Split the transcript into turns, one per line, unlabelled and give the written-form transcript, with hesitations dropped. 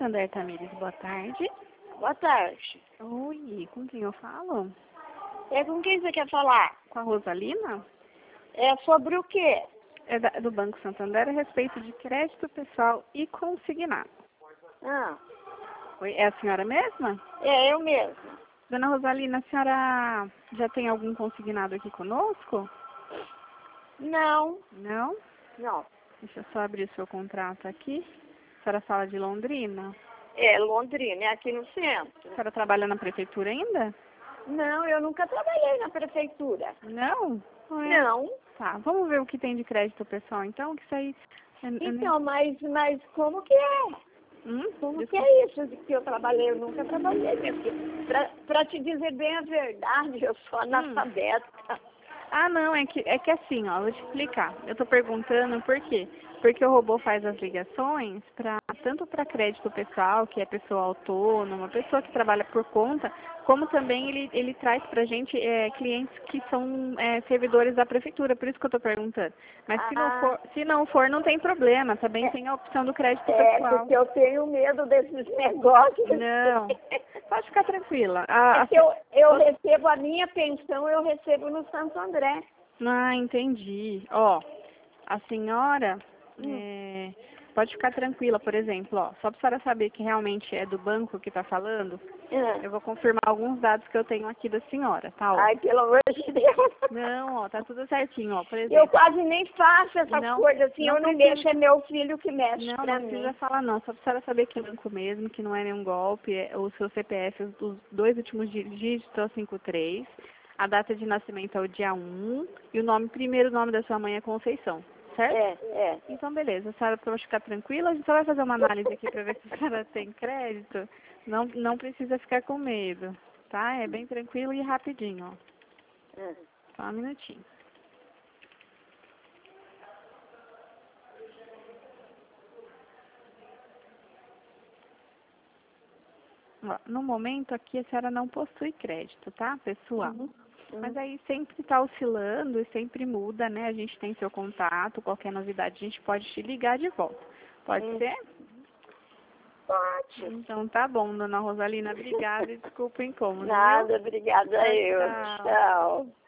Santander, Tamires, boa tarde.
Boa tarde.
Oi, com quem eu falo?
É com quem você quer falar?
Com a Rosalina?
É sobre o quê?
É do Banco Santander a respeito de crédito pessoal e consignado.
Ah,
Oi, é a senhora mesma?
é eu mesma.
Dona Rosalina, a senhora já tem algum consignado aqui conosco?
Não,
Não?
não.
Deixa eu só abrir o seu contrato aqui. A senhora fala de Londrina?
É Londrina, é aqui no centro.
A senhora trabalha na prefeitura ainda?
Não, eu nunca trabalhei na prefeitura.
Não?
Não.
Tá, vamos ver o que tem de crédito pessoal então, que isso aí...
Então, mas como que é? Como que é isso que eu trabalhei? Eu nunca trabalhei, minha filha. Pra te dizer bem a verdade, eu sou analfabeta.
Ah, não, é que assim, ó, vou te explicar. Eu tô perguntando por quê? Porque o robô faz as ligações tanto para crédito pessoal, que é pessoa autônoma, pessoa que trabalha por conta, como também ele traz pra gente clientes que são servidores da prefeitura, por isso que eu tô perguntando. Mas se não for, não tem problema, também tem a opção do crédito pessoal.
Porque eu tenho medo desses negócios.
Não, pode ficar tranquila.
É que eu recebo a minha pensão, eu recebo no Santo André.
Ah, entendi. Ó, a senhora pode ficar tranquila, por exemplo, ó, só para a senhora saber que realmente é do banco que está falando, eu vou confirmar alguns dados que eu tenho aqui da senhora, tá? Ó.
Ai, pelo amor de Deus.
Não, ó, tá tudo certinho, ó, por exemplo.
Eu quase nem faço essas coisas assim, eu não mexo, é meu filho que mexe
não,
pra
não
mim.
precisa falar não, só para a senhora saber que é banco mesmo, que não é nenhum golpe, o seu CPF, os dois últimos dígitos é o 53, a data de nascimento é o dia 1 e o primeiro nome da sua mãe é Conceição, certo?
É.
Então, beleza. A senhora pode ficar tranquila. A gente só vai fazer uma análise aqui para ver se a senhora tem crédito. Não precisa ficar com medo, tá? É bem tranquilo e rapidinho, ó. Só um minutinho. Ó, no momento aqui a senhora não possui crédito, tá, pessoal? Mas aí sempre está oscilando e sempre muda, né? A gente tem seu contato, qualquer novidade a gente pode te ligar de volta. Pode ser?
Pode.
Então tá bom, dona Rosalina. Obrigada e desculpa o incômodo.
Nada, obrigada a eu.
Tchau.
Tchau.